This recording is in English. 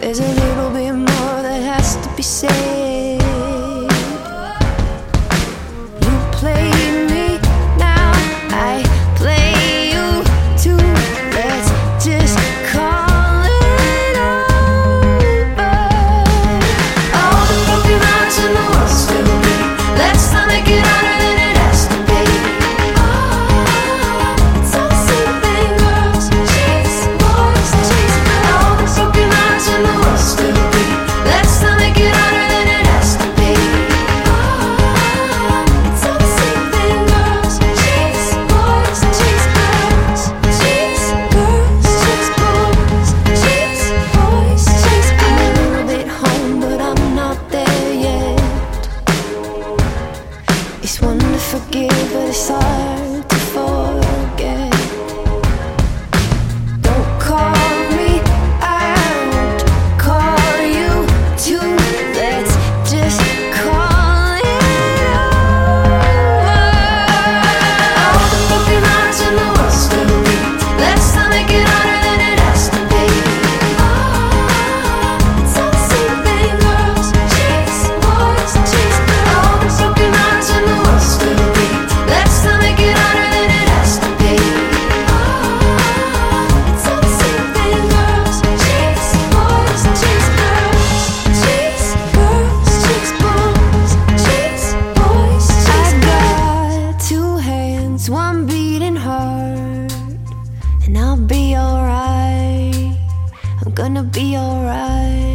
There's a little bit more that has to be said. You play me, now I play you too. Let's just call it over. All the broken hearts in the world still beat. Let's not make it harder than it has to be. It's all the same thing, girls chase boys, chase girls. All the broken hearts in the world still beat. Let's not make it harder than it has to be. It's all the same thing, girls chase boys, chase girls. Chase girls, chase boys, chase boys, chase girls. I'm a little bit home, but I'm not there yet. It's one to forgive, but it's hard to forget. Don't call me, I won't call you too. Let's just call it over. All the broken hearts in the world still beat. Let's not make it harder than it has to be. It's all the same thing, girls chase boys, chase girls. All the broken hearts in the world still beat. Let's not make it harder than it has to be. It's all the same thing, girls chase boys, chase girls. Chase girls, chase boys, chase boys, chase girls. I got two hands, one beating hard, and I'll be alright. I'm gonna be alright.